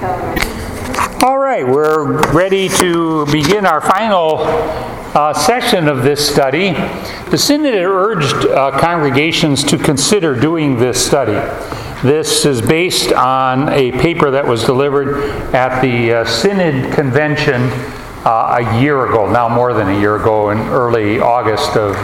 All right, we're ready to begin our final session of this study. The Synod had urged congregations to consider doing this study. This is based on a paper that was delivered at the Synod Convention a year ago, now more than a year ago, in early August of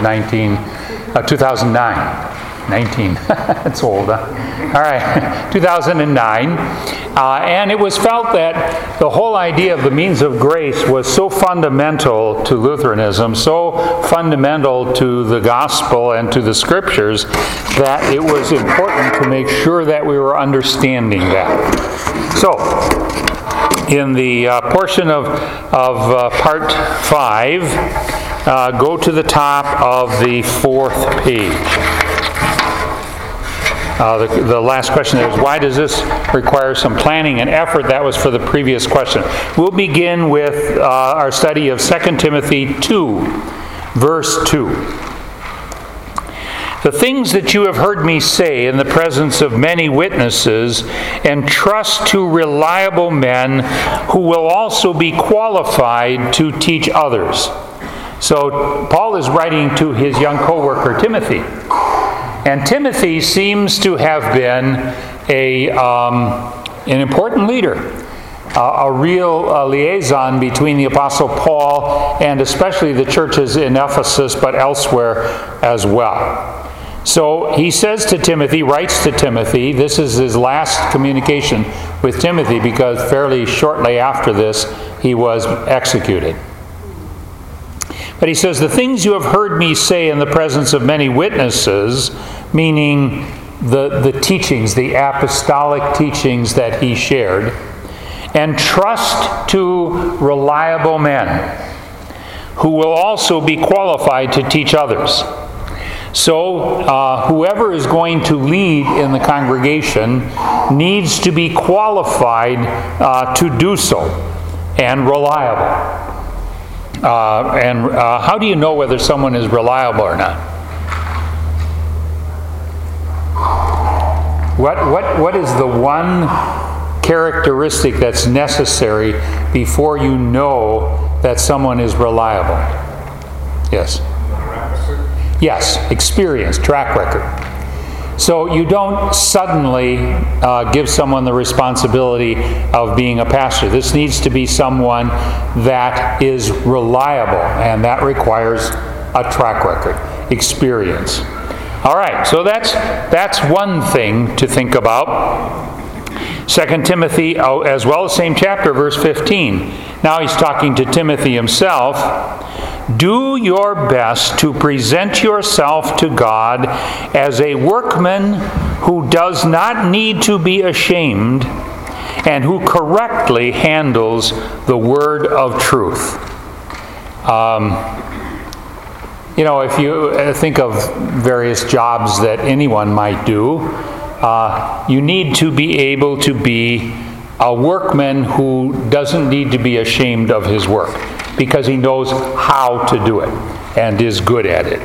2009. 19. That's old, huh? All right, 2009. And it was felt that the whole idea of the means of grace was so fundamental to Lutheranism, so fundamental to the gospel and to the scriptures, that it was important to make sure that we were understanding that. So, in the portion of part 5, go to the top of the 4th page. The last question there is, why does this require some planning and effort? That was for the previous question. We'll begin with our study of 2 Timothy 2, verse 2. The things that you have heard me say in the presence of many witnesses, entrust to reliable men who will also be qualified to teach others. So Paul is writing to his young co-worker Timothy. And Timothy seems to have been an important leader, a real liaison between the Apostle Paul and especially the churches in Ephesus, but elsewhere as well. So he says to Timothy, writes to Timothy, this is his last communication with Timothy because fairly shortly after this he was executed. But he says, the things you have heard me say in the presence of many witnesses, meaning the teachings, the apostolic teachings that he shared, entrust to reliable men who will also be qualified to teach others. So whoever is going to lead in the congregation needs to be qualified to do so and reliable. How do you know whether someone is reliable or not? What is the one characteristic that's necessary before you know that someone is reliable? Yes. Yes, experience, track record. So you don't suddenly give someone the responsibility of being a pastor. This needs to be someone that is reliable, and that requires a track record, experience. All right, so that's one thing to think about. 2 Timothy, as well as same chapter, verse 15. Now he's talking to Timothy himself. Do your best to present yourself to God as a workman who does not need to be ashamed and who correctly handles the word of truth. If you think of various jobs that anyone might do, you need to be able to be a workman who doesn't need to be ashamed of his work because he knows how to do it and is good at it.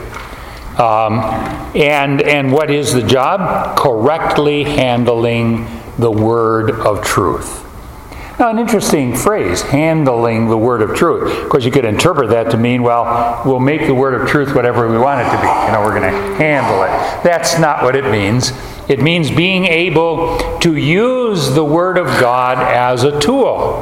And what is the job? Correctly handling the word of truth. Now, an interesting phrase, handling the word of truth. Of course, you could interpret that to mean, well, we'll make the word of truth whatever we want it to be. We're going to handle it. That's not what it means. It means being able to use the Word of God as a tool.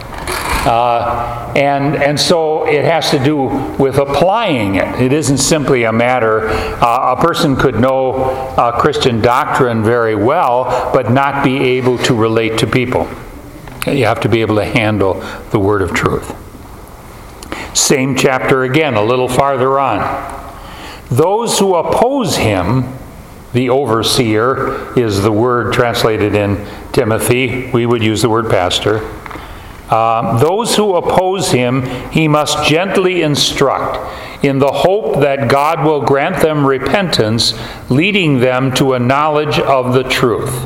And so it has to do with applying it. It isn't simply a matter, a person could know Christian doctrine very well, but not be able to relate to people. You have to be able to handle the word of truth. Same chapter again, a little farther on. Those who oppose him, the overseer is the word translated in Timothy. We would use the word pastor. Those who oppose him, he must gently instruct in the hope that God will grant them repentance, leading them to a knowledge of the truth.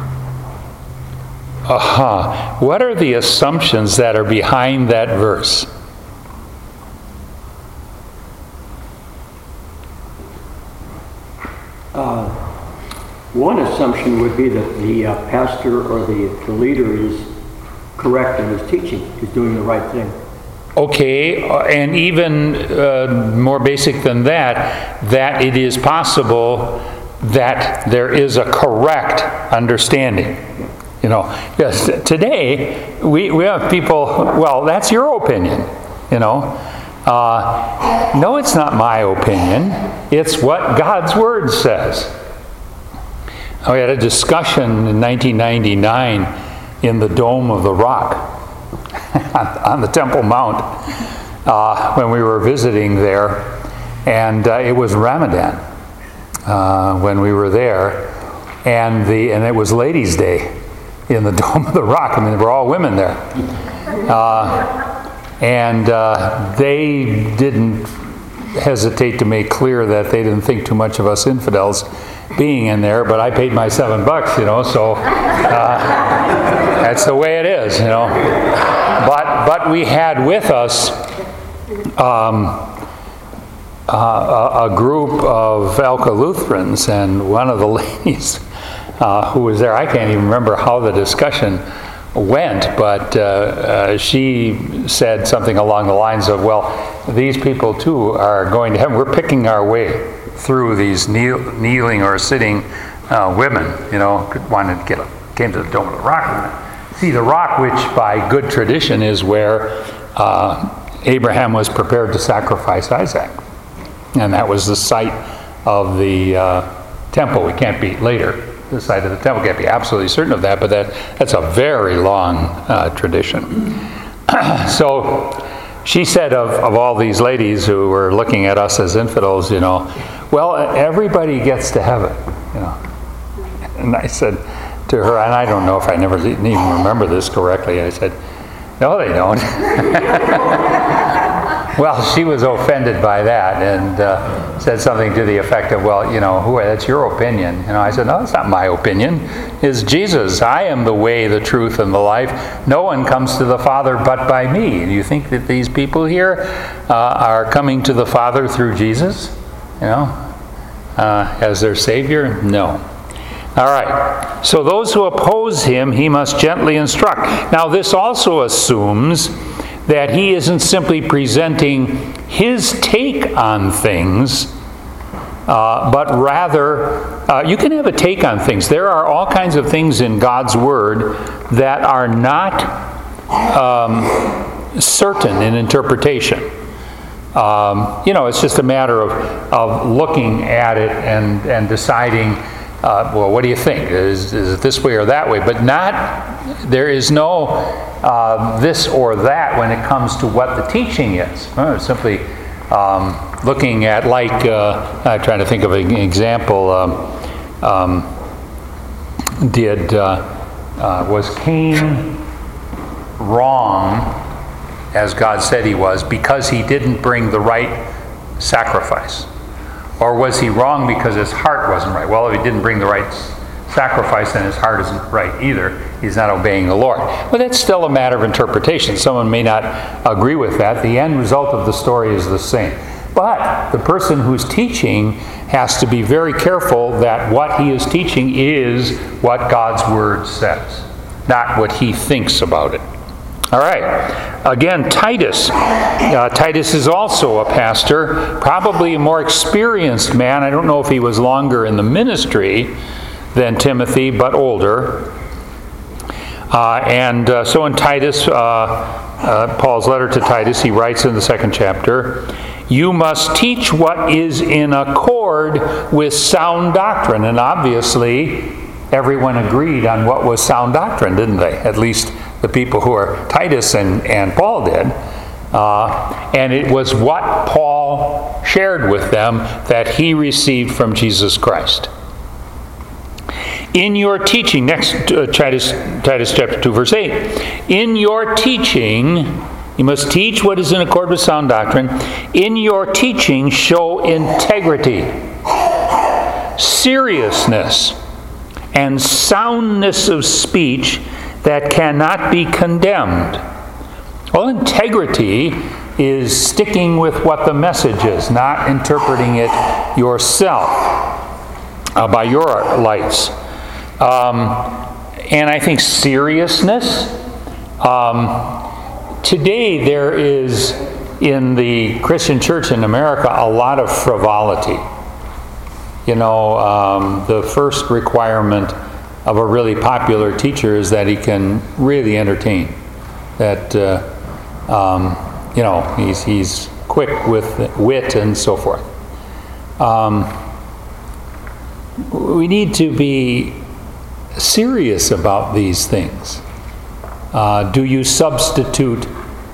What are the assumptions that are behind that verse? One assumption would be that the pastor or the leader is correct in his teaching. He's doing the right thing. Okay, and even more basic than that, that it is possible that there is a correct understanding. You know, yes, today we have people, well, that's your opinion, you know. No, it's not my opinion. It's what God's Word says. We had a discussion in 1999 in the Dome of the Rock on the Temple Mount when we were visiting there, and it was Ramadan when we were there, and it was Ladies' Day in the Dome of the Rock. I mean, there were all women there, and they didn't hesitate to make clear that they didn't think too much of us infidels being in there, but I paid my $7, you know, so that's the way it is, you know. But we had with us a group of Elka Lutherans, and one of the ladies who was there, I can't even remember how the discussion went, but she said something along the lines of, well, these people too are going to heaven. We're picking our way through these kneeling or sitting women, you know, came to the Dome of the Rock. See, the rock, which by good tradition is where Abraham was prepared to sacrifice Isaac. And that was the site of the temple. We can't be later. The site of the temple, can't be absolutely certain of that, but that's a very long tradition. So she said of all these ladies who were looking at us as infidels, you know, well, everybody gets to heaven, you know. And I said to her, and I don't know if I never even remember this correctly, I said, no, they don't. Well, she was offended by that and said something to the effect of, well, you know, that's your opinion. You know, I said, no, that's not my opinion. It's Jesus. I am the way, the truth, and the life. No one comes to the Father but by me. Do you think that these people here are coming to the Father through Jesus? You know, as their Savior? No. All right. So those who oppose him, he must gently instruct. Now, this also assumes that he isn't simply presenting his take on things, but rather, you can have a take on things. There are all kinds of things in God's Word that are not certain in interpretation. You know, it's just a matter of looking at it and deciding, well, what do you think? Is it this way or that way? But there is no this or that when it comes to what the teaching is. Simply looking at, like, I'm trying to think of an example. Was Cain wrong, as God said he was, because he didn't bring the right sacrifice? Or was he wrong because his heart wasn't right? Well, if he didn't bring the right sacrifice, then his heart isn't right either. He's not obeying the Lord. But that's still a matter of interpretation. Someone may not agree with that. The end result of the story is the same. But the person who's teaching has to be very careful that what he is teaching is what God's Word says, not what he thinks about it. All right. Again, Titus. Titus is also a pastor, probably a more experienced man. I don't know if he was longer in the ministry than Timothy, but older. So in Titus, Paul's letter to Titus, he writes in the 2nd chapter, you must teach what is in accord with sound doctrine. And obviously, everyone agreed on what was sound doctrine, didn't they? At least the people who are Titus and Paul did. And it was what Paul shared with them that he received from Jesus Christ. In your teaching, next Titus chapter 2, verse 8. In your teaching, you must teach what is in accord with sound doctrine. In your teaching, show integrity, seriousness, and soundness of speech that cannot be condemned. Well, integrity is sticking with what the message is, not interpreting it yourself by your lights. And I think seriousness Today there is, in the Christian church in America, a lot of frivolity. The first requirement of a really popular teacher is that he can really entertain. That, he's quick with wit and so forth. We need to be serious about these things. Do you substitute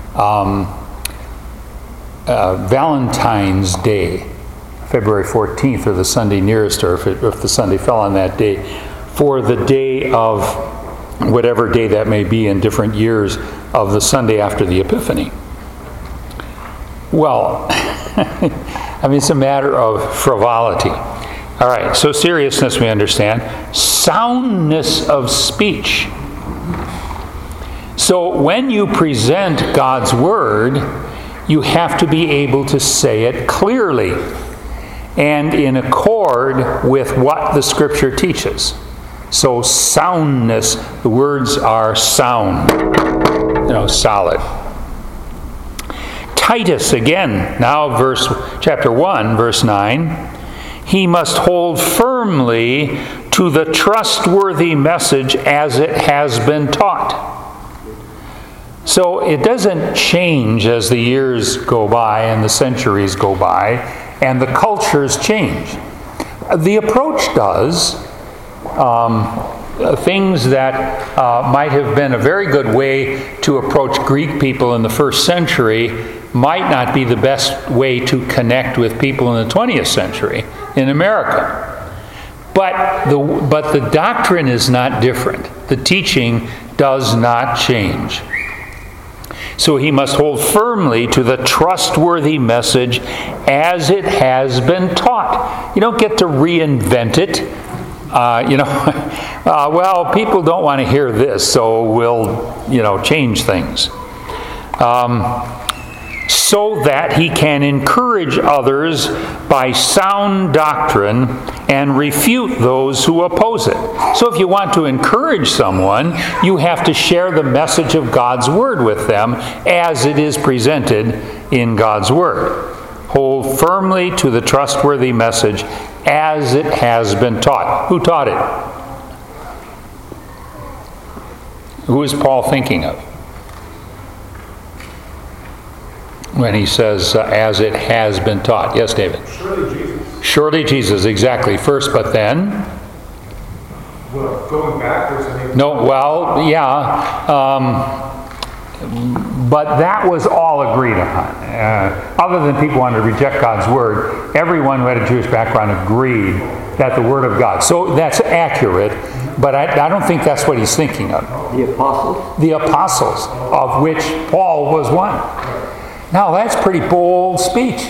Valentine's Day, February 14th, or the Sunday nearest, or if the Sunday fell on that day, for the day of whatever day that may be in different years of the Sunday after the Epiphany? Well, it's a matter of frivolity. All right, so seriousness we understand. Soundness of speech. So when you present God's Word, you have to be able to say it clearly and in accord with what the Scripture teaches. So soundness, the words are sound, solid. Titus, again, now chapter 1, verse 9. He must hold firmly to the trustworthy message as it has been taught. So it doesn't change as the years go by and the centuries go by and the cultures change. The approach does. Things that might have been a very good way to approach Greek people in the first century might not be the best way to connect with people in the 20th century in America. But the doctrine is not different. The teaching does not change. So he must hold firmly to the trustworthy message as it has been taught. You don't get to reinvent it. Well, people don't want to hear this, so we'll, change things. So that he can encourage others by sound doctrine and refute those who oppose it. So if you want to encourage someone, you have to share the message of God's Word with them as it is presented in God's Word. Hold firmly to the trustworthy message as it has been taught. Who taught it? Who is Paul thinking of when he says, as it has been taught? Yes, David? Surely Jesus. Surely Jesus, exactly. First, but then? Well, going backwards, No, well, yeah. But that was all agreed upon. Other than people wanting to reject God's Word, everyone who had a Jewish background agreed that the Word of God. So that's accurate, but I don't think that's what he's thinking of. The apostles? The apostles, of which Paul was one. Now that's pretty bold speech.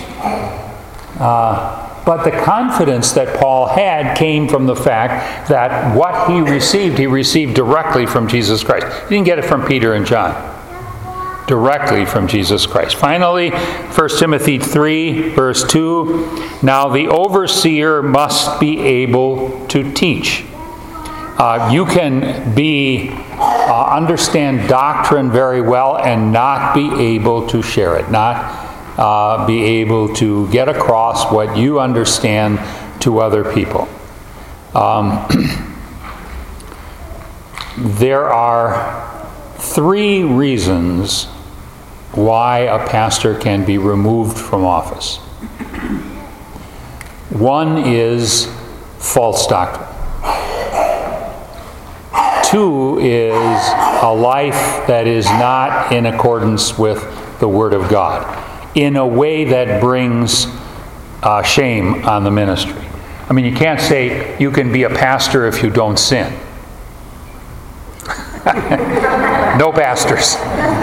But the confidence that Paul had came from the fact that what he received directly from Jesus Christ. He didn't get it from Peter and John. Directly from Jesus Christ. Finally, 1 Timothy 3, verse 2, now the overseer must be able to teach. You can understand doctrine very well and not be able to share it, not be able to get across what you understand to other people. There are 3 reasons why a pastor can be removed from office. One is false doctrine. 2 is a life that is not in accordance with the Word of God, in a way that brings shame on the ministry. I mean, you can't say you can be a pastor if you don't sin. No pastors.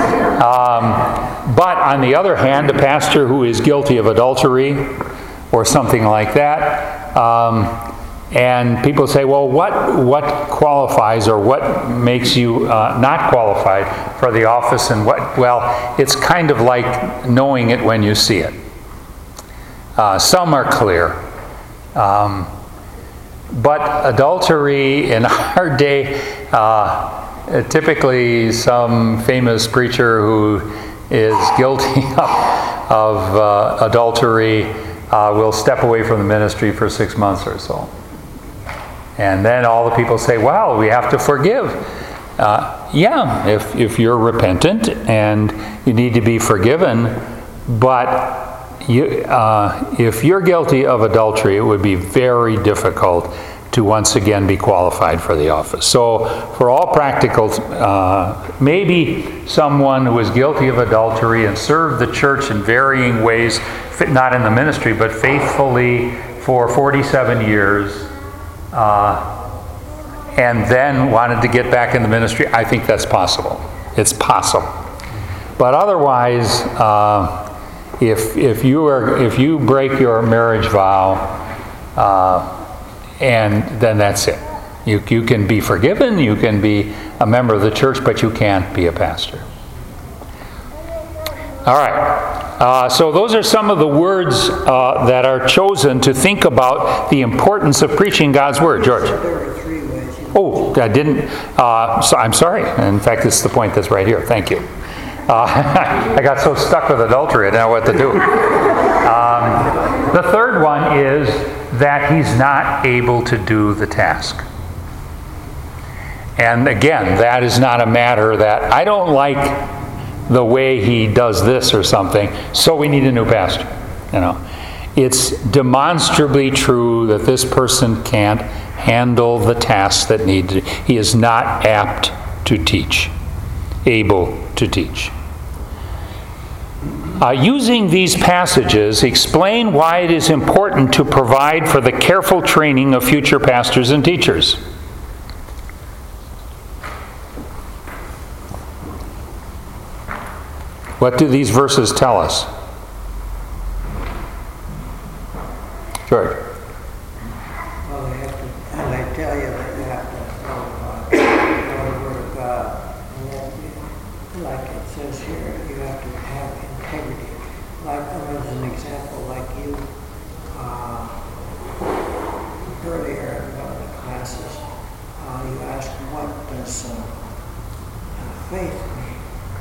But on the other hand, a pastor who is guilty of adultery or something like that, and people say, well, what qualifies or what makes you not qualified for the office and what? Well, it's kind of like knowing it when you see it. Some are clear. But adultery in our day, typically some famous preacher who is guilty of adultery will step away from the ministry for 6 months or so. And then all the people say, well, we have to forgive. Yeah, if you're repentant and you need to be forgiven, but if you're guilty of adultery, it would be very difficult to once again be qualified for the office. So for all practical, maybe someone who was guilty of adultery and served the church in varying ways, not in the ministry, but faithfully for 47 years, and then wanted to get back in the ministry, I think that's possible. It's possible. But otherwise, if you break your marriage vow, and then that's it. You can be forgiven, you can be a member of the church, but you can't be a pastor. All right. So those are some of the words that are chosen to think about the importance of preaching God's Word. George? There were 3 ways. Oh, I didn't. So I'm sorry. In fact, this is the point that's right here. Thank you. I got so stuck with adultery, I didn't know what to do. The third one is that he's not able to do the task. And again, that is not a matter that I don't like the way he does this or something, so we need a new pastor. It's demonstrably true that this person can't handle the tasks that need to. He is not apt to teach, able to teach. Using these passages, explain why it is important to provide for the careful training of future pastors and teachers. What do these verses tell us? George? Well, they tell you that you have to know the Word of God. And then, like it says here, you have to have integrity. Like, as an example, like you, earlier in one of the classes, you asked, what does faith mean?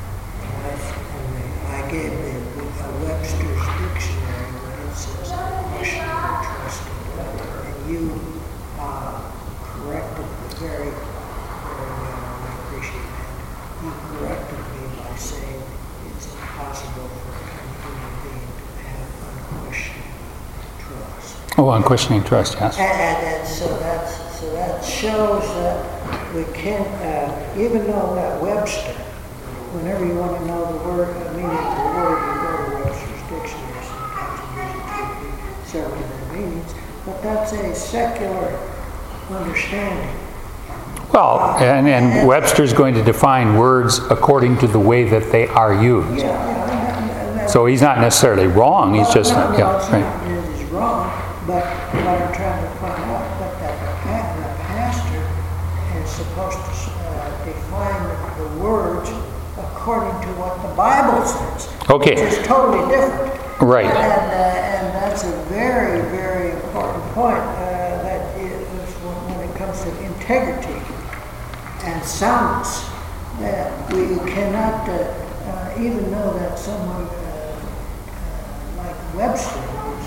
And I gave the Webster's dictionary where it says, question or trust in God. And you corrected me very well. I appreciate that. You corrected me by saying it's impossible for a human being to have unquestioning trust. Oh, unquestioning trust, yes. And so that shows that we can't, even though that Webster, whenever you want to know the meaning of the word, you go to Webster's dictionary. Sometimes you use it to several different meanings, but that's a secular understanding. Well, and Webster's going to define words according to the way that they are used. So he's not necessarily wrong. He's just right. Right. He's wrong, but what I'm trying to point out, but that the pastor is supposed to define the words according to what the Bible says. Okay. Which is totally different. Right. And that's a very, very important point. That is when it comes to integrity and soundness, that we cannot, even though that someone like Webster,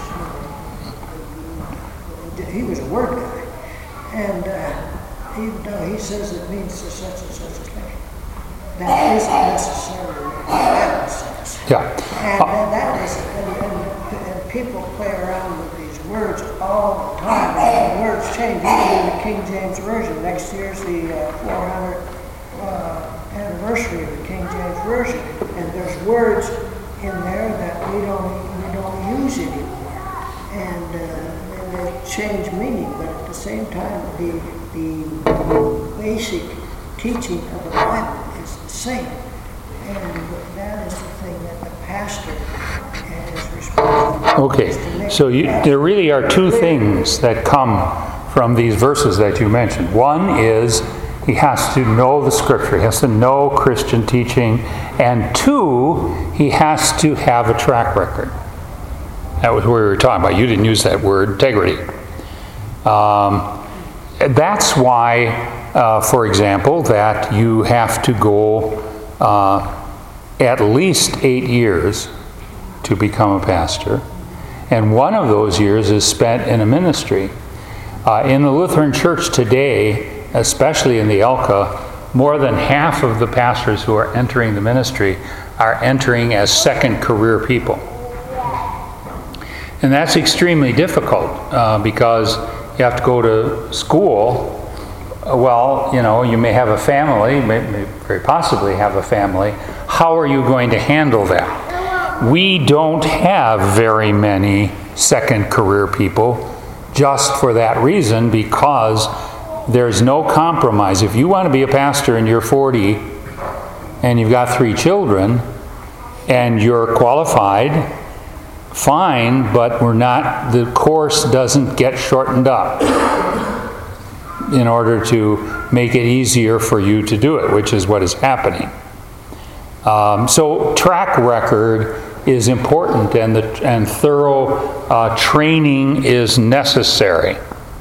he was a word guy, and even though he says it means such and such a thing, that isn't necessarily what the Bible says. Yeah. And that is, and people play around with these words all the time. And the words change, even in the King James Version. Next year's the 400th anniversary of the King James Version, and there's words in there that we don't use anymore, and they change meaning. But at the same time, the basic teaching of the Bible is the same, and that is the thing that the pastor is responsible for. Okay, so there really are two things that come from these verses that you mentioned. One is he has to know the Scripture. He has to know Christian teaching. And two, he has to have a track record. That was what we were talking about. You didn't use that word, integrity. That's why for example, that you have to go at least 8 years to become a pastor, and one of those years is spent in a ministry. In the Lutheran Church today, especially in the Elka, more than half of the pastors who are entering the ministry are entering as second career people. And that's extremely difficult because you have to go to school. Well, you may have a family, may very possibly have a family. How are you going to handle that? We don't have very many second career people just for that reason, because there's no compromise. If you want to be a pastor and you're 40 and you've got 3 children and you're qualified, fine, but the course doesn't get shortened up in order to make it easier for you to do it, which is what is happening. So track record is important, and thorough training is necessary.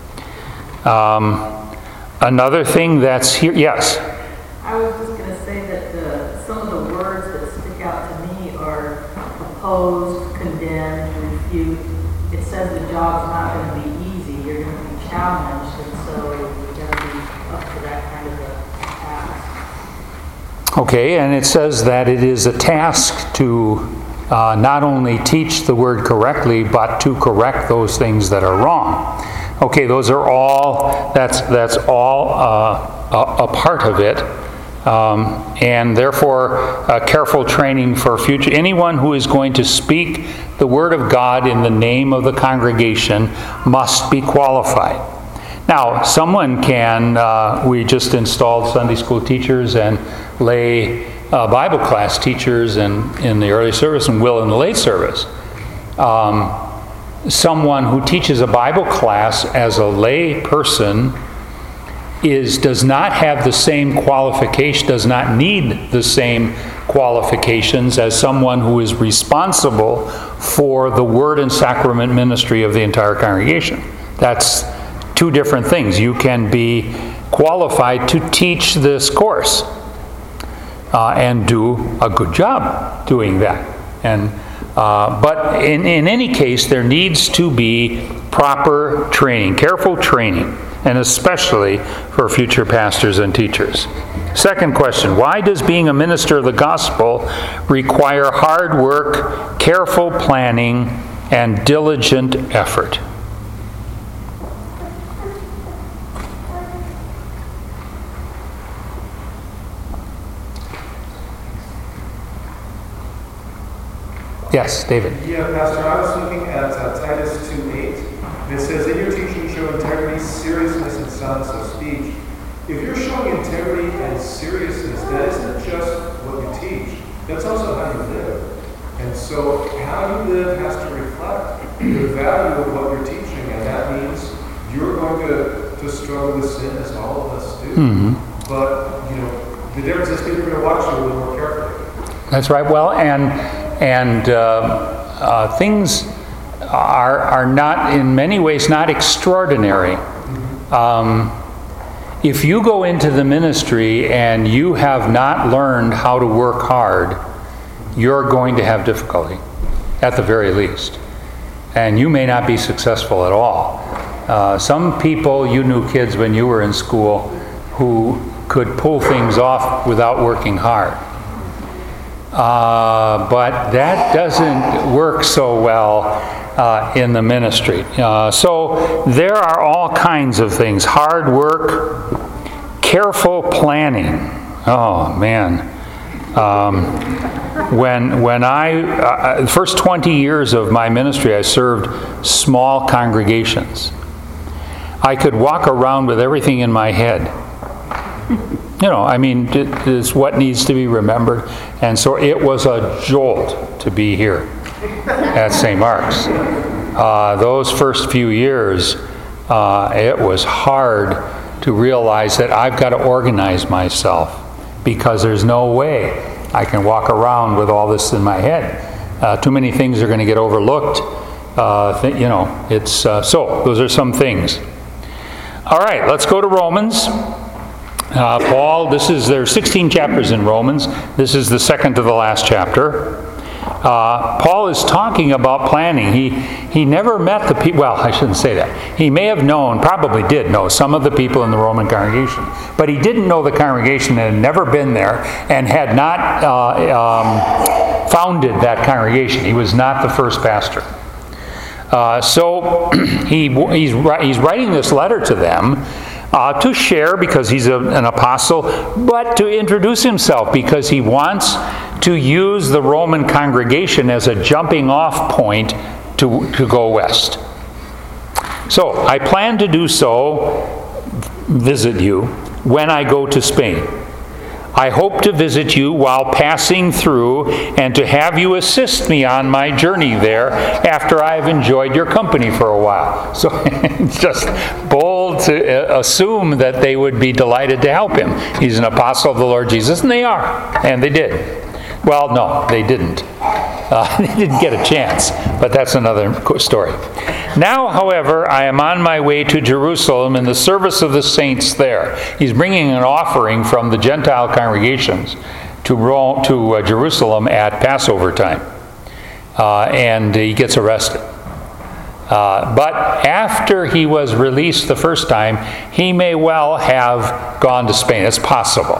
Another thing that's here, yes? I was just going to say that some of the words that stick out to me are oppose, condemn, refute. It says the job's not going to be easy. You're going to be challenged, and so you've got to be up for that kind of a task. Okay, and it says that it is a task to not only teach the word correctly, but to correct those things that are wrong. Okay, those are all, that's all a part of it. And therefore, careful training for future. Anyone who is going to speak the Word of God in the name of the congregation must be qualified. Now, someone can, we just installed Sunday school teachers and lay Bible class teachers in the early service, and will in the late service. Someone who teaches a Bible class as a lay person does not have the same qualification, does not need the same qualifications as someone who is responsible for the word and sacrament ministry of the entire congregation. That's 2 different things. You can be qualified to teach this course and do a good job doing that. But in any case, there needs to be proper training, careful training, and especially for future pastors and teachers. Second question, why does being a minister of the gospel require hard work, careful planning, and diligent effort? Yes, David. Yeah, Pastor, I was looking at Titus 2:8. It says, in your teaching show integrity, seriousness, and soundness of speech. If you're showing integrity and seriousness, that isn't just what you teach. That's also how you live. And so how you live has to reflect the value of what you're teaching. And that means you're going to struggle with sin, as all of us do. Mm-hmm. But, the difference is people are going to watch you a little more carefully. That's right. Well, and things are not, in many ways, not extraordinary. If you go into the ministry and you have not learned how to work hard, you're going to have difficulty, at the very least. And you may not be successful at all. Some people, you knew kids when you were in school, who could pull things off without working hard. But that doesn't work so well in the ministry. So there are all kinds of things. Hard work, careful planning. Oh, man. When I, the first 20 years of my ministry, I served small congregations. I could walk around with everything in my head. It's what needs to be remembered. And so it was a jolt to be here at St. Mark's. Those first few years, it was hard to realize that I've got to organize myself, because there's no way I can walk around with all this in my head. Too many things are going to get overlooked. So those are some things. All right, let's go to Romans. Paul, there are 16 chapters in Romans. This is the second to the last chapter. Paul is talking about planning. He never met the people, well, I shouldn't say that. He may have known, probably did know, some of the people in the Roman congregation, but he didn't know the congregation and had never been there and had not founded that congregation. He was not the first pastor. So he's writing this letter to them to share because he's an apostle, but to introduce himself because he wants to use the Roman congregation as a jumping off point to go west. So I plan to do so, visit you, when I go to Spain. I hope to visit you while passing through and to have you assist me on my journey there after I've enjoyed your company for a while. So it's just bold to assume that they would be delighted to help him. He's an apostle of the Lord Jesus, and they are. And they did. Well, no, they didn't. They didn't get a chance, but that's another story. Now, however, I am on my way to Jerusalem in the service of the saints there. He's bringing an offering from the Gentile congregations to Jerusalem at Passover time. And he gets arrested. But after he was released the first time, he may well have gone to Spain. It's possible.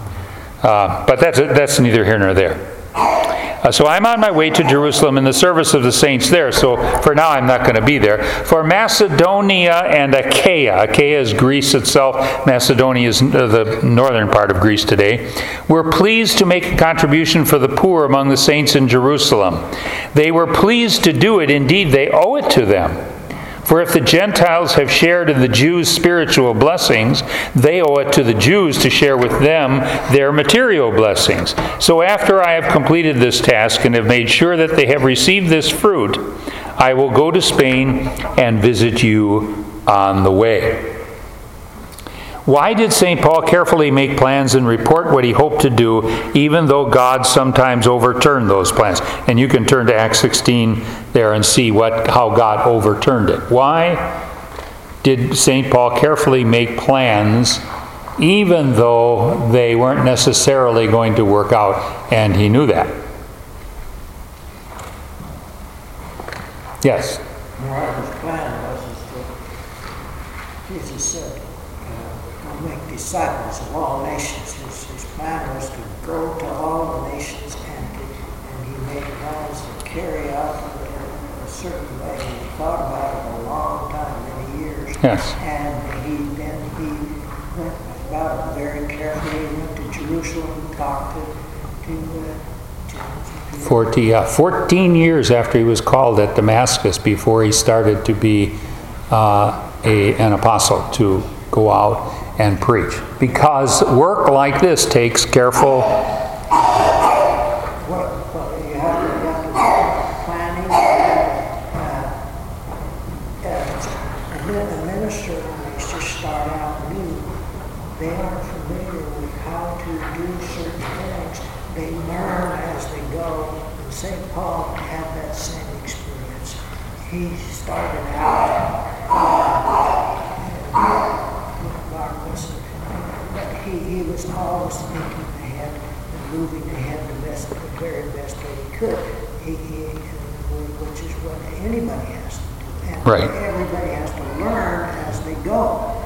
But that's neither here nor there. So I'm on my way to Jerusalem in the service of the saints there. So for now, I'm not going to be there. For Macedonia and Achaia, Achaia is Greece itself. Macedonia is the northern part of Greece today. We're pleased to make a contribution for the poor among the saints in Jerusalem. They were pleased to do it. Indeed, they owe it to them. For if the Gentiles have shared in the Jews' spiritual blessings, they owe it to the Jews to share with them their material blessings. So after I have completed this task and have made sure that they have received this fruit, I will go to Spain and visit you on the way. Why did St. Paul carefully make plans and report what he hoped to do, even though God sometimes overturned those plans? And you can turn to Acts 16 there and see how God overturned it. Why did St. Paul carefully make plans, even though they weren't necessarily going to work out, and he knew that? Yes? His plan was Jesus said, make disciples of all nations. His plan was to go to all the nations, and he made plans to carry out in a certain way. He thought about it a long time, many years. Yes. And he went about it very carefully. He went to Jerusalem and talked to 14 years after he was called at Damascus before he started to be an apostle to go out and preach. Because work like this takes careful... Well, you have to do planning. And then a minister, when they just start out new, they aren't familiar with how to do certain things. They learn as they go. And St. Paul had that same experience. He started out but he was always thinking ahead and moving ahead the very best way he could, which is what anybody has to do. And right. Everybody has to learn as they go.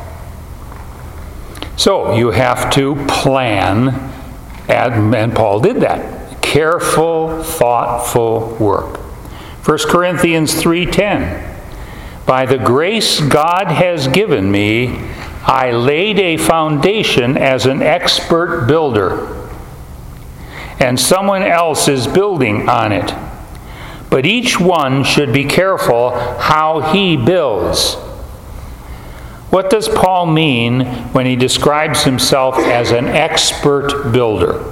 So you have to plan, and Paul did that. Careful, thoughtful work. 1 Corinthians 3:10. By the grace God has given me, I laid a foundation as an expert builder, and someone else is building on it. But each one should be careful how he builds. What does Paul mean when he describes himself as an expert builder?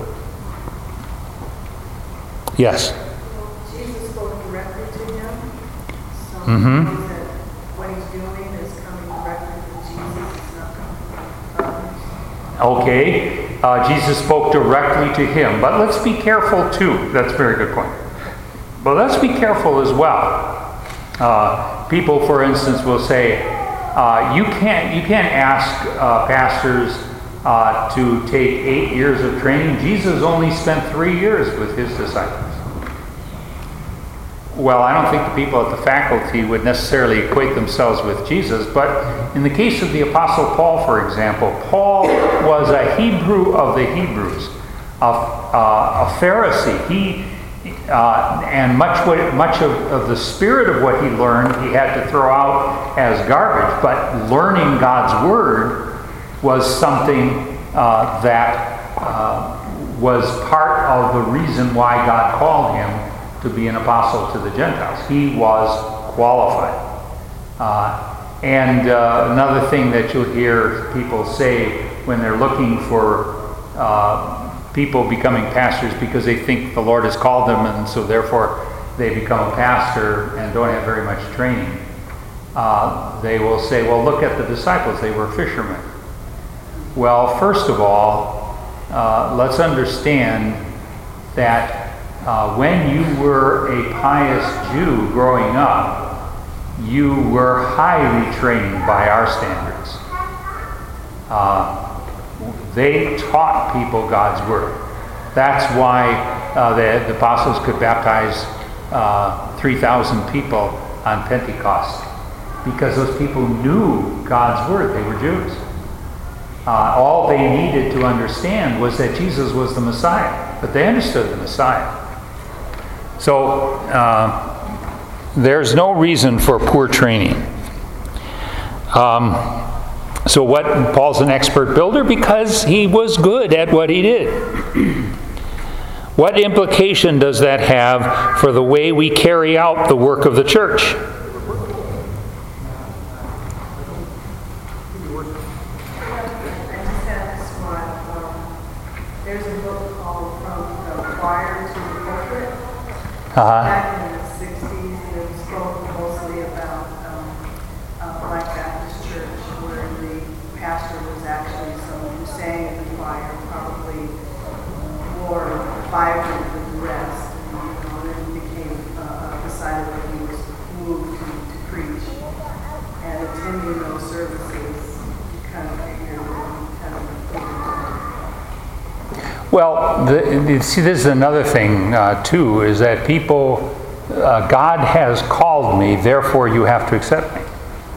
Yes? Jesus spoke directly to him. So Mm-hmm. that what he's doing is coming directly from Jesus. It's not coming from others. Okay, Jesus spoke directly to him, but let's be careful too. That's a very good point. But let's be careful as well. People, for instance, will say, you can't ask pastors to take 8 years of training. Jesus only spent 3 years with his disciples. Well, I don't think the people at the faculty would necessarily equate themselves with Jesus, but in the case of the Apostle Paul, for example, Paul was a Hebrew of the Hebrews, a Pharisee. And much of the spirit of what he learned he had to throw out as garbage, but learning God's Word was something that was part of the reason why God called him to be an apostle to the Gentiles. He was qualified. And another thing that you'll hear people say when they're looking for people becoming pastors because they think the Lord has called them and so therefore they become a pastor and don't have very much training. They will say, well, look at the disciples. They were fishermen. Well, first of all, let's understand that when you were a pious Jew growing up, you were highly trained by our standards. They taught people God's Word. That's why the apostles could baptize 3,000 people on Pentecost, because those people knew God's Word. They were Jews. All they needed to understand was that Jesus was the Messiah, but they understood the Messiah. So there's no reason for poor training. So what? Paul's an expert builder because he was good at what he did. What implication does that have for the way we carry out the work of the church? I just had this one. There's a book called From the Choir to the Pulpit. Back in the 60s, it spoke mostly about Black Baptist Church, where the pastor was actually someone who sang in the choir, probably more vibrant than the rest. And then became decided that he was moved to preach. And attending those services, you kind of figure Well, see, this is another thing, too, is that people, God has called me, therefore you have to accept me.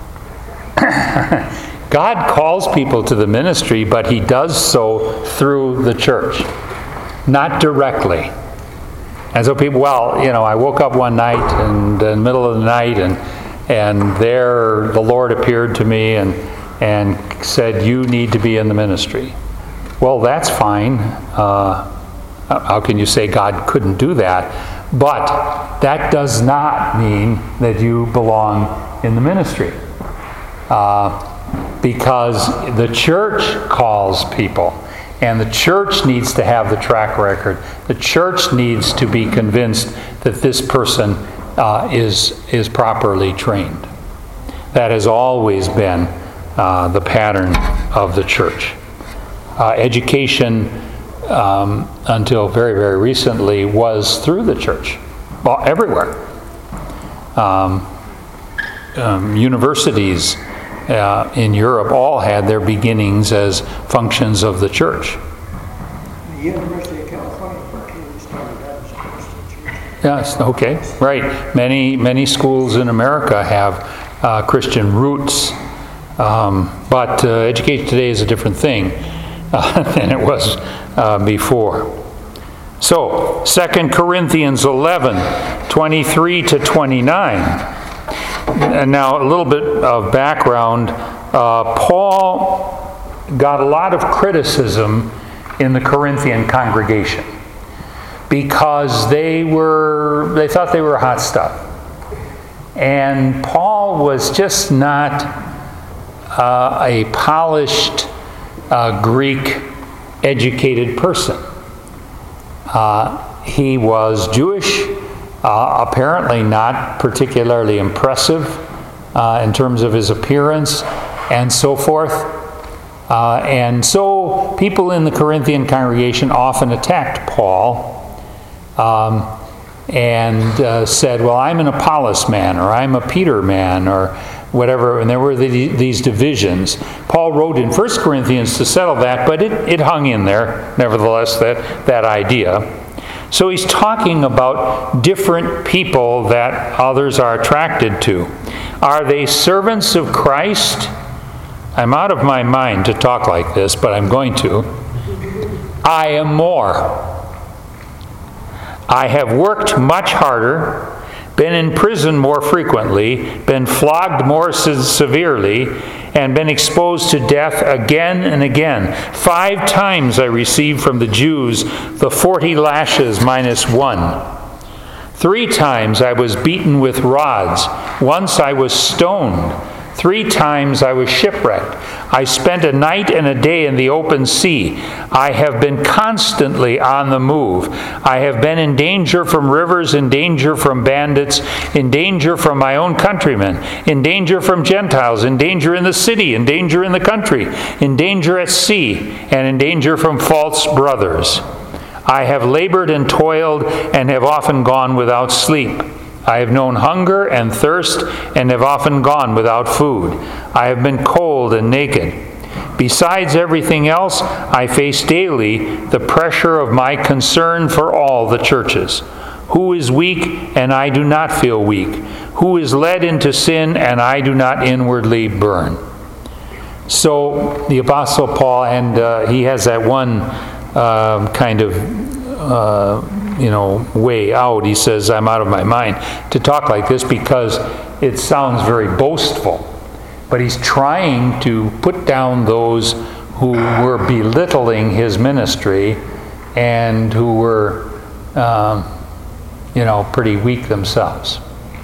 God calls people to the ministry, but he does so through the church, not directly. And so people, I woke up one night and in the middle of the night and there the Lord appeared to me and said, you need to be in the ministry. Well, that's fine. How can you say God couldn't do that? But that does not mean that you belong in the ministry. Because the church calls people. And the church needs to have the track record. The church needs to be convinced that this person is properly trained. That has always been the pattern of the church. Education, until very, very recently, was through the church. Well, everywhere. Universities in Europe all had their beginnings as functions of the church. The University of California, Berkeley started out as a Christian church. Yes, okay, right. Many schools in America have Christian roots, but education today is a different thing than it was before. So, 2 Corinthians 11, 23 to 29. And now a little bit of background. Paul got a lot of criticism in the Corinthian congregation because they thought they were hot stuff. And Paul was just not a polished Greek educated person. He was Jewish, apparently not particularly impressive in terms of his appearance and so forth. And so people in the Corinthian congregation often attacked Paul. and said, well, I'm an Apollos man, or I'm a Peter man, or whatever, and there were these divisions. Paul wrote in 1 Corinthians to settle that, but it hung in there, nevertheless, that idea. So he's talking about different people that others are attracted to. Are they servants of Christ? I'm out of my mind to talk like this, but I'm going to. I am more. I have worked much harder, been in prison more frequently, been flogged more severely, and been exposed to death again and again. 5 times I received from the Jews the 40 lashes minus 1. 3 times I was beaten with rods. Once I was stoned. 3 times I was shipwrecked. I spent a night and a day in the open sea. I have been constantly on the move. I have been in danger from rivers, in danger from bandits, in danger from my own countrymen, in danger from Gentiles, in danger in the city, in danger in the country, in danger at sea, and in danger from false brothers. I have labored and toiled and have often gone without sleep. I have known hunger and thirst and have often gone without food. I have been cold and naked. Besides everything else, I face daily the pressure of my concern for all the churches. Who is weak and I do not feel weak? Who is led into sin and I do not inwardly burn? So the Apostle Paul, and he has that one kind of way out. He says, I'm out of my mind to talk like this because it sounds very boastful. But he's trying to put down those who were belittling his ministry and who were, pretty weak themselves.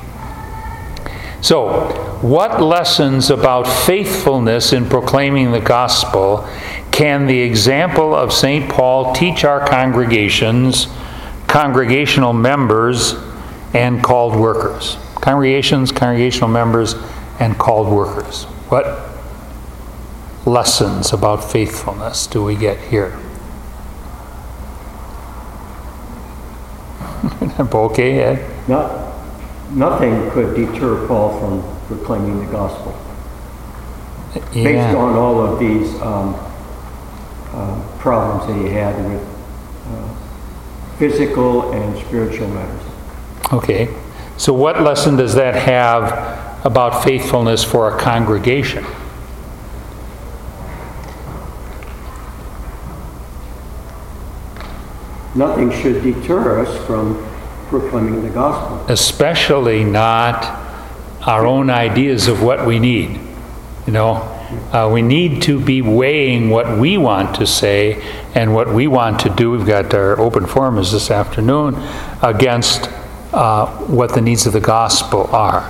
So, what lessons about faithfulness in proclaiming the gospel can the example of St. Paul teach our congregations, congregational members, and called workers? Congregations, congregational members, and called workers. What lessons about faithfulness do we get here? Okay, Ed? Nothing could deter Paul from proclaiming the gospel. Yeah. Based on all of these problems that he had with physical and spiritual matters. Okay. So what lesson does that have about faithfulness for a congregation? Nothing should deter us from proclaiming the gospel. Especially not our own ideas of what we need. We need to be weighing what we want to say and what we want to do. We've got our open forums this afternoon against what the needs of the gospel are.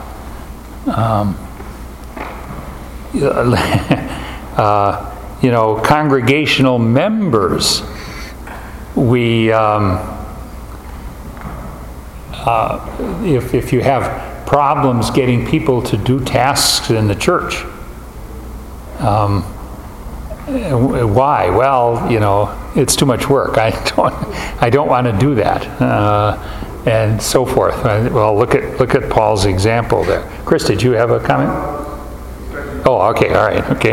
Congregational members, we if you have problems getting people to do tasks in the church, why? Well, it's too much work. I don't want to do that, and so forth. Well, look at Paul's example there. Chris, did you have a comment? Oh, okay, all right, okay.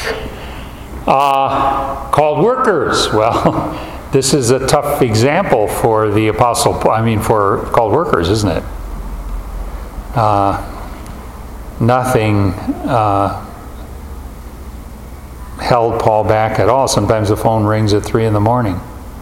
Called workers. Well, this is a tough example for the Apostle Paul. For called workers, isn't it? Nothing held Paul back at all. Sometimes the phone rings at 3 a.m.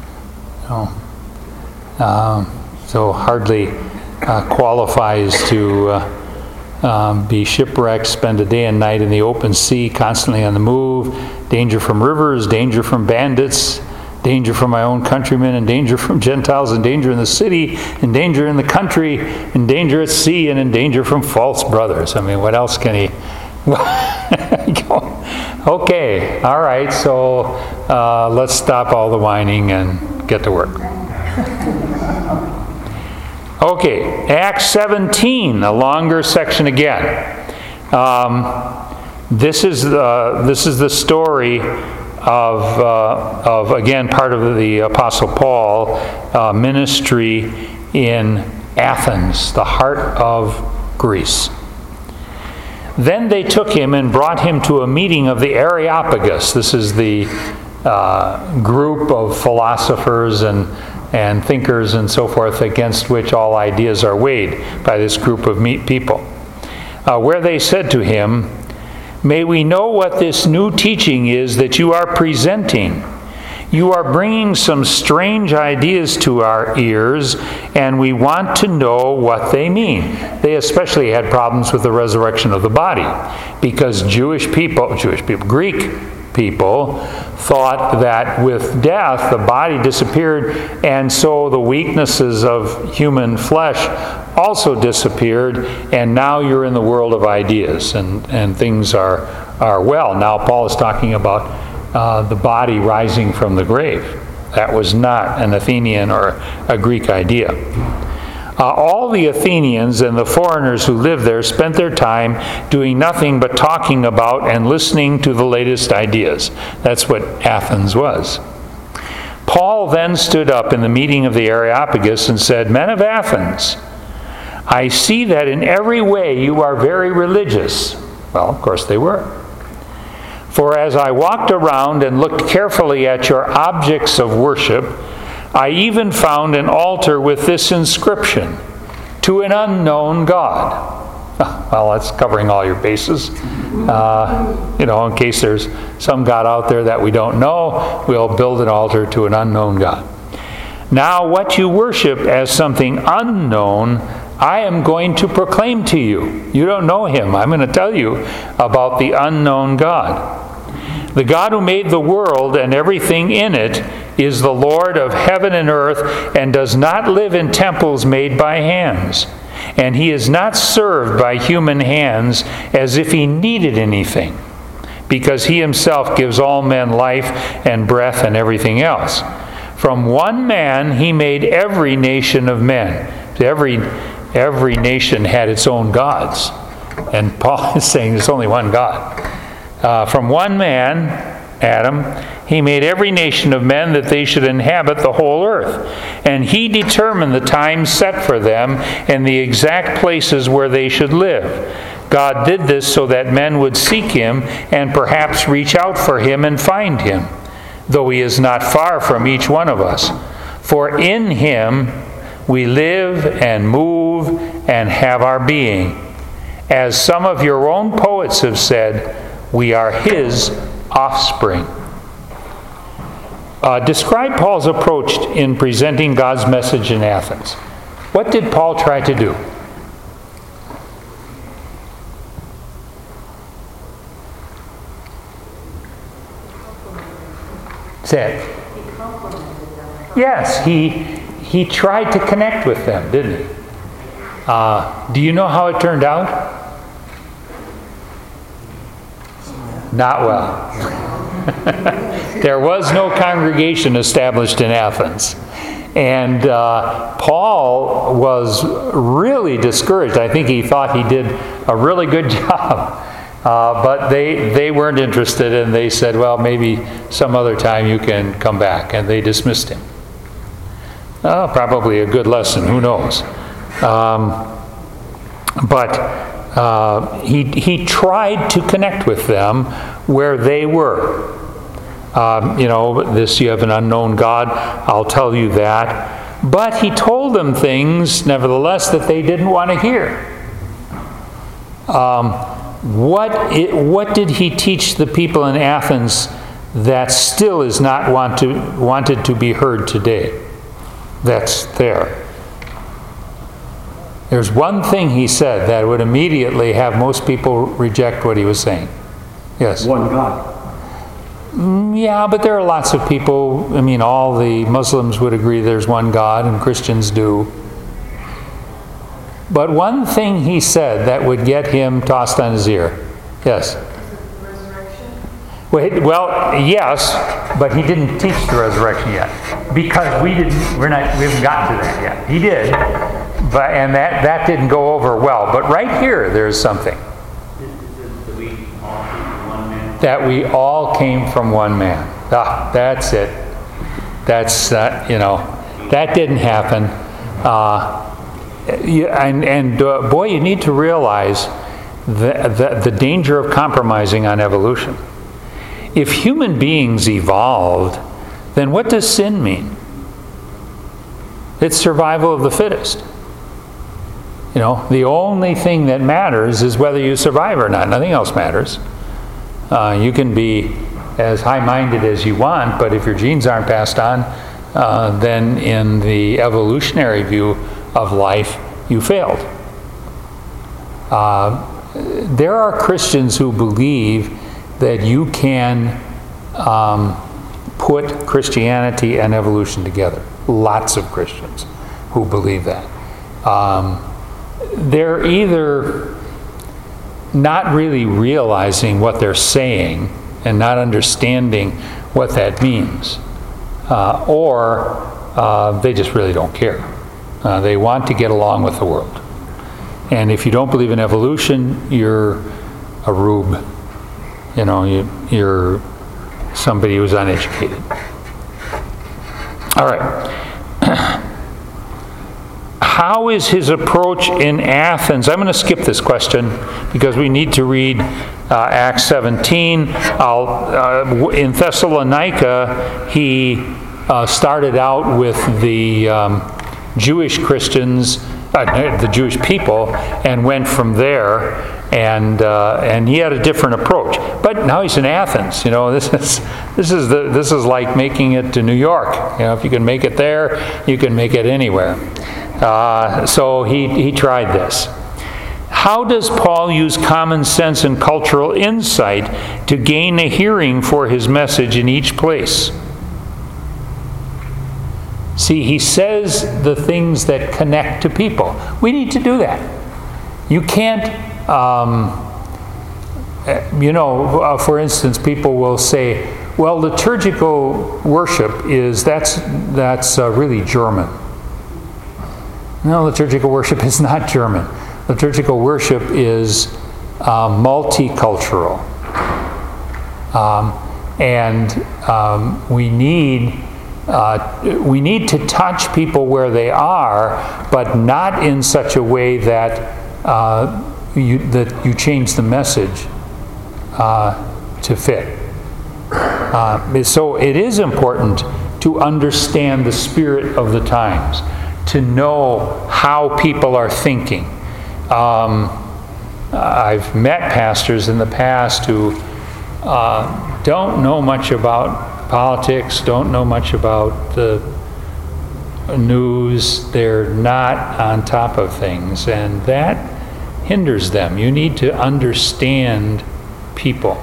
So hardly qualifies to be shipwrecked, spend a day and night in the open sea, constantly on the move, danger from rivers, danger from bandits, danger from my own countrymen, and danger from Gentiles, and danger in the city, and danger in the country, and danger at sea, and in danger from false brothers. What else can he... Okay, all right, so let's stop all the whining and get to work. Okay, Acts 17, a longer section again. This is the story of again, part of the Apostle Paul ministry in Athens, the heart of Greece. Then they took him and brought him to a meeting of the Areopagus. This is the group of philosophers and thinkers and so forth against which all ideas are weighed by this group of people. Where they said to him, "May we know what this new teaching is that you are presenting? You are bringing some strange ideas to our ears, and we want to know what they mean." They especially had problems with the resurrection of the body, because Greek people thought that with death the body disappeared, and so the weaknesses of human flesh also disappeared, and now you're in the world of ideas, and things are well. Now Paul is talking about the body rising from the grave. That was not an Athenian or a Greek idea. All the Athenians and the foreigners who lived there spent their time doing nothing but talking about and listening to the latest ideas. That's what Athens was. Paul then stood up in the meeting of the Areopagus and said, "Men of Athens, I see that in every way you are very religious." Well, of course they were. "For as I walked around and looked carefully at your objects of worship, I even found an altar with this inscription, 'To an unknown God.'" Well, that's covering all your bases. In case there's some God out there that we don't know, we'll build an altar to an unknown God. "Now what you worship as something unknown, I am going to proclaim to you." You don't know him. I'm going to tell you about the unknown God. "The God who made the world and everything in it is the Lord of heaven and earth, and does not live in temples made by hands. And he is not served by human hands as if he needed anything, because he himself gives all men life and breath and everything else. From one man he made every nation of men." Every nation had its own gods. And Paul is saying there's only one God. "From one man, Adam, he made every nation of men that they should inhabit the whole earth. And he determined the time set for them and the exact places where they should live. God did this so that men would seek him and perhaps reach out for him and find him, though he is not far from each one of us. For in him we live and move and have our being. As some of your own poets have said, we are his offspring." Describe Paul's approach in presenting God's message in Athens. What did Paul try to do? Say it. Yes, he tried to connect with them, didn't he? Do you know how it turned out? Not well. There was no congregation established in Athens. And Paul was really discouraged. I think he thought he did a really good job. But they weren't interested, and they said, "Well, maybe some other time you can come back." And they dismissed him. Probably a good lesson, who knows. But he tried to connect with them where they were. You have an unknown God, I'll tell you that. But he told them things, nevertheless, that they didn't want to hear. What did he teach the people in Athens that still is not wanted to be heard today? That's there. There's one thing he said that would immediately have most people reject what he was saying. Yes? One God. Yeah, but there are lots of people, all the Muslims would agree there's one God, and Christians do. But one thing he said that would get him tossed on his ear. Yes? Resurrection? Well, yes, but he didn't teach the resurrection yet. Because we haven't gotten to that yet. He did, and that didn't go over well. But right here, there's something. That we all came from one man. That's it. That's, that didn't happen. boy, you need to realize the danger of compromising on evolution. If human beings evolved, then what does sin mean? It's survival of the fittest. The only thing that matters is whether you survive or not. Nothing else matters. You can be as high-minded as you want, but if your genes aren't passed on, then in the evolutionary view of life, you failed. There are Christians who believe that you can put Christianity and evolution together. Lots of Christians who believe that. They're either not really realizing what they're saying and not understanding what that means, or they just really don't care. They want to get along with the world. And if you don't believe in evolution, you're a rube. You're somebody who's uneducated. All right. How is his approach in Athens? I'm going to skip this question because we need to read Acts 17. In Thessalonica, he started out with the Jewish Christians, the Jewish people, and went from there. And he had a different approach. But now he's in Athens. This is like making it to New York. If you can make it there, you can make it anywhere. So he tried this. How does Paul use common sense and cultural insight to gain a hearing for his message in each place? See, he says the things that connect to people. We need to do that. You can't, for instance, people will say, well, liturgical worship that's really German. No, liturgical worship is not German. Liturgical worship is multicultural. We need to touch people where they are, but not in such a way that you change the message to fit. So it is important to understand the spirit of the times, to know how people are thinking. I've met pastors in the past who don't know much about politics, don't know much about the news. They're not on top of things, and that hinders them. You need to understand people.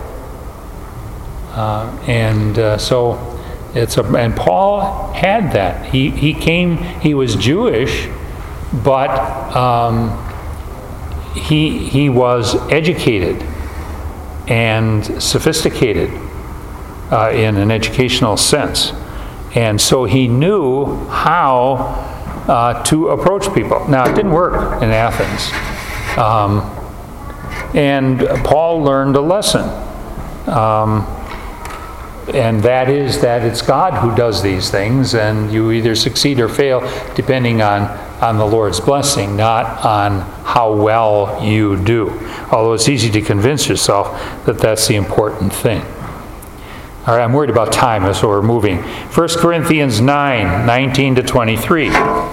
And Paul had that. He was Jewish, but he was educated and sophisticated in an educational sense. And so he knew how to approach people. Now, it didn't work in Athens. And Paul learned a lesson. And that is that it's God who does these things, and you either succeed or fail depending on the Lord's blessing, not on how well you do. Although it's easy to convince yourself that that's the important thing. All right, I'm worried about time, so we're moving. 1 Corinthians 9, 19 to 23.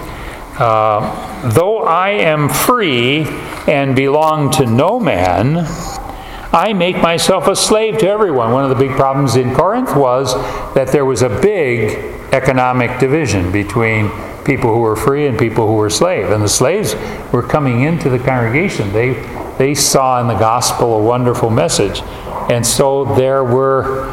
Though I am free and belong to no man, I make myself a slave to everyone. One of the big problems in Corinth was that there was a big economic division between people who were free and people who were slaves. And the slaves were coming into the congregation. They saw in the gospel a wonderful message. And so there were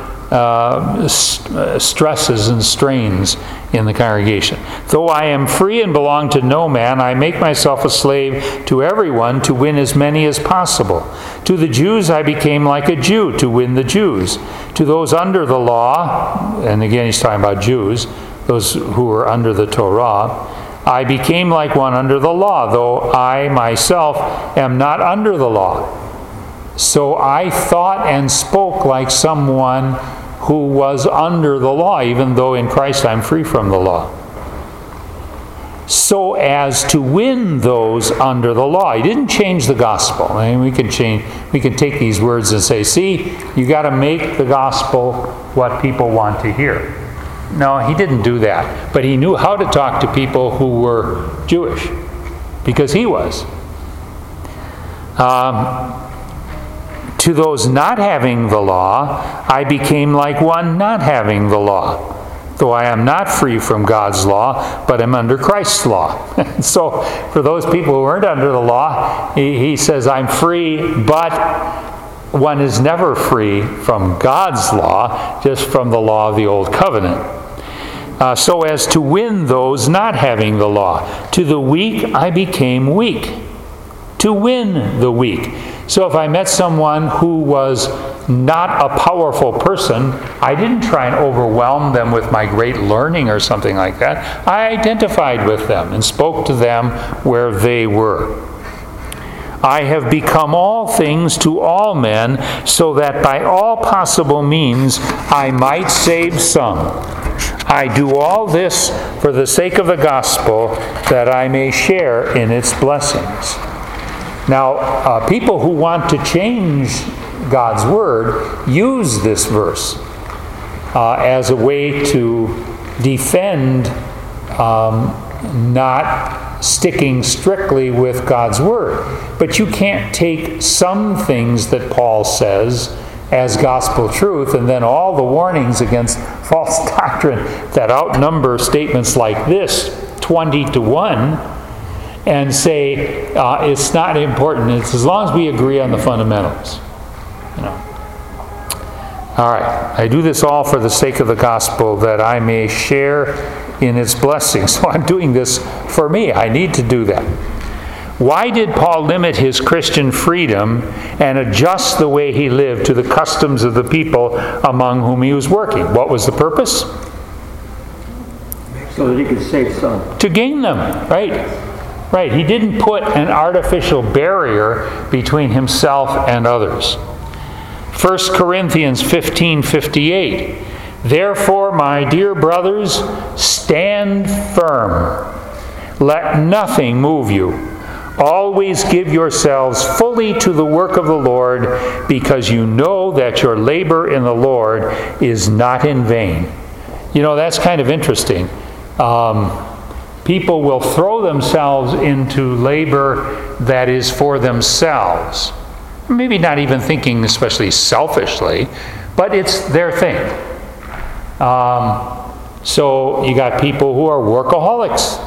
stresses and strains in the congregation. Though I am free and belong to no man, I make myself a slave to everyone to win as many as possible. To the Jews I became like a Jew to win the Jews. To those under the law, and again he's talking about Jews, those who were under the Torah, I became like one under the law, though I myself am not under the law. So I thought and spoke like someone who was under the law, even though in Christ I'm free from the law. so as to win those under the law. He didn't change the gospel. I mean, we can take these words and say, see, you got to make the gospel what people want to hear. No, he didn't do that. But he knew how to talk to people who were Jewish, because he was. To those not having the law, I became like one not having the law. Though I am not free from God's law, but am under Christ's law. So, for those people who aren't under the law, he says, I'm free, but one is never free from God's law, just from the law of the Old Covenant. So as to win those not having the law. To the weak I became weak, to win the weak. So if I met someone who was not a powerful person, I didn't try and overwhelm them with my great learning or something like that. I identified with them and spoke to them where they were. I have become all things to all men, so that by all possible means I might save some. I do all this for the sake of the gospel, that I may share in its blessings. Now, people who want to change God's Word use this verse as a way to defend not sticking strictly with God's Word. But you can't take some things that Paul says as gospel truth and then all the warnings against false doctrine that outnumber statements like this 20-1 and say it's not important. It's as long as we agree on the fundamentals. All right. I do this all for the sake of the gospel, that I may share in its blessings. So I'm doing this for me. I need to do that. Why did Paul limit his Christian freedom and adjust the way he lived to the customs of the people among whom he was working? What was the purpose? So that he could save some. To gain them, right? Right. He didn't put an artificial barrier between himself and others. 1 Corinthians 15:58. Therefore, my dear brothers, stand firm. Let nothing move you. Always give yourselves fully to the work of the Lord, because you know that your labor in the Lord is not in vain. You know, that's kind of interesting. People will throw themselves into labor that is for themselves. Maybe not even thinking especially selfishly, but it's their thing. So you got people who are workaholics.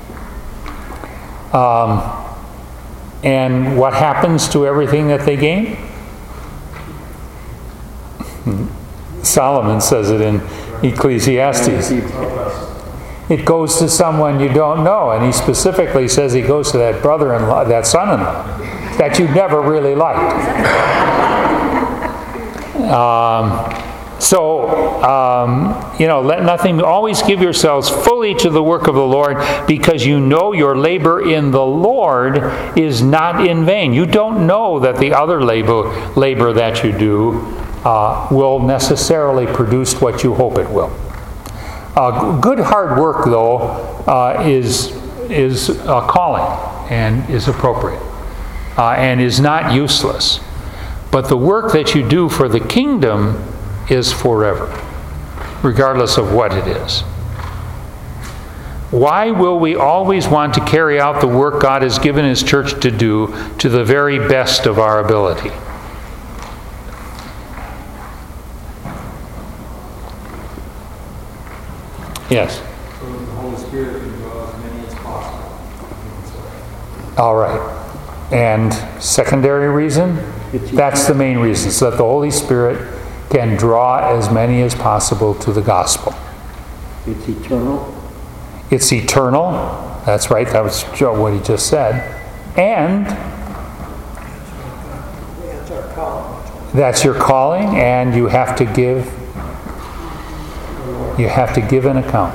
And what happens to everything that they gain? Solomon says it in Ecclesiastes. It goes to someone you don't know, and he specifically says he goes to that brother-in-law, that son-in-law, that you never really liked. Let nothing, always give yourselves fully to the work of the Lord, because you know your labor in the Lord is not in vain. You don't know that the other labor that you do will necessarily produce what you hope it will. Good hard work, though, is a calling and is appropriate and is not useless. But the work that you do for the kingdom is forever, regardless of what it is. Why will we always want to carry out the work God has given His church to do to the very best of our ability? Yes? So that the Holy Spirit can draw as many as possible. All right. And secondary reason? That's the main reason, so that the Holy Spirit can draw as many as possible to the gospel. It's eternal. It's eternal. That's right. That was what he just said. And that's your calling, and you have to give. You have to give an account.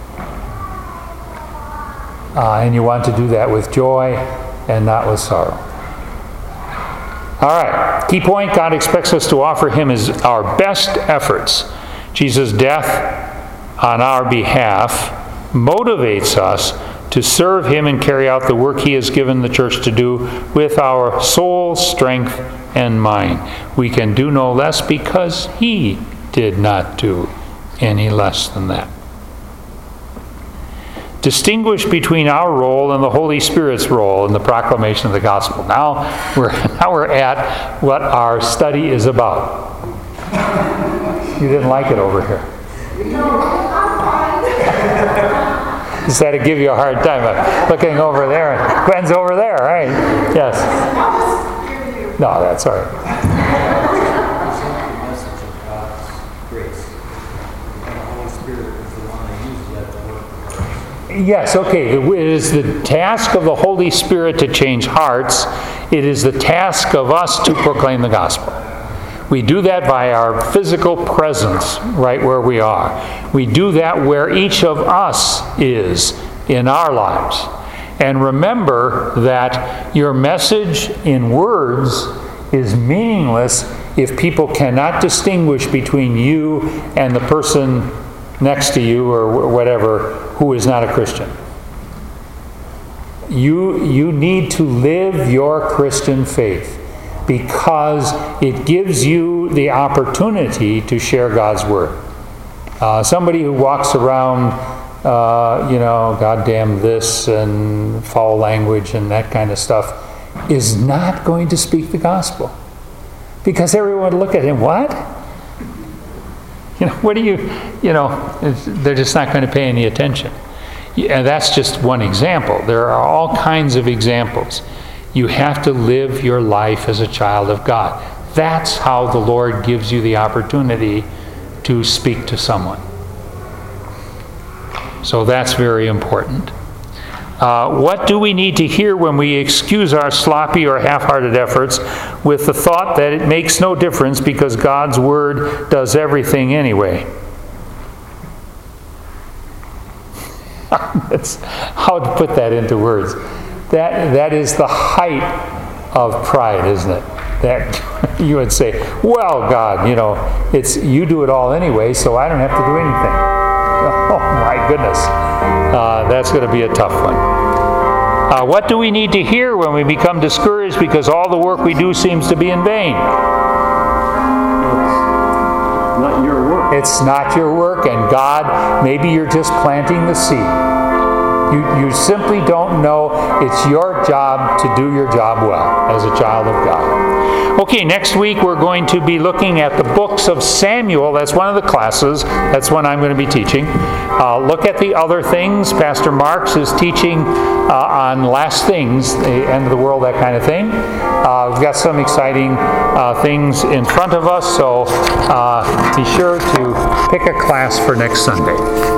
And you want to do that with joy and not with sorrow. All right. Key point, God expects us to offer Him our best efforts. Jesus' death on our behalf motivates us to serve Him and carry out the work He has given the church to do with our soul, strength, and mind. We can do no less because He did not do any less than that. Distinguish between our role and the Holy Spirit's role in the proclamation of the gospel. Now we're at what our study is about. You didn't like it over here. Just had to give you a hard time. I'm looking over there. Gwen's over there, right? Yes. No, that's all right. Yes, okay. It is the task of the Holy Spirit to change hearts. It is the task of us to proclaim the gospel. We do that by our physical presence right where we are. We do that where each of us is in our lives. And remember that your message in words is meaningless if people cannot distinguish between you and the person next to you or whatever who is not a Christian. You need to live your Christian faith, because it gives you the opportunity to share God's Word. Somebody who walks around, goddamn this and foul language and that kind of stuff is not going to speak the gospel. Because everyone would look at him, what? They're just not going to pay any attention. And that's just one example. There are all kinds of examples. You have to live your life as a child of God. That's how the Lord gives you the opportunity to speak to someone. So that's very important. What do we need to hear when we excuse our sloppy or half-hearted efforts with the thought that it makes no difference because God's Word does everything anyway? That's how to put that into words. That is the height of pride, isn't it? That you would say, well, God, it's you do it all anyway, so I don't have to do anything. Oh, my goodness. That's going to be a tough one. What do we need to hear when we become discouraged because all the work we do seems to be in vain? It's not your work. It's not your work, and God, maybe you're just planting the seed. You simply don't know. It's your job to do your job well as a child of God. Okay, next week we're going to be looking at the books of Samuel. That's one of the classes. That's one I'm going to be teaching. Look at the other things. Pastor Marks is teaching on last things, the end of the world, that kind of thing. We've got some exciting things in front of us, so be sure to pick a class for next Sunday.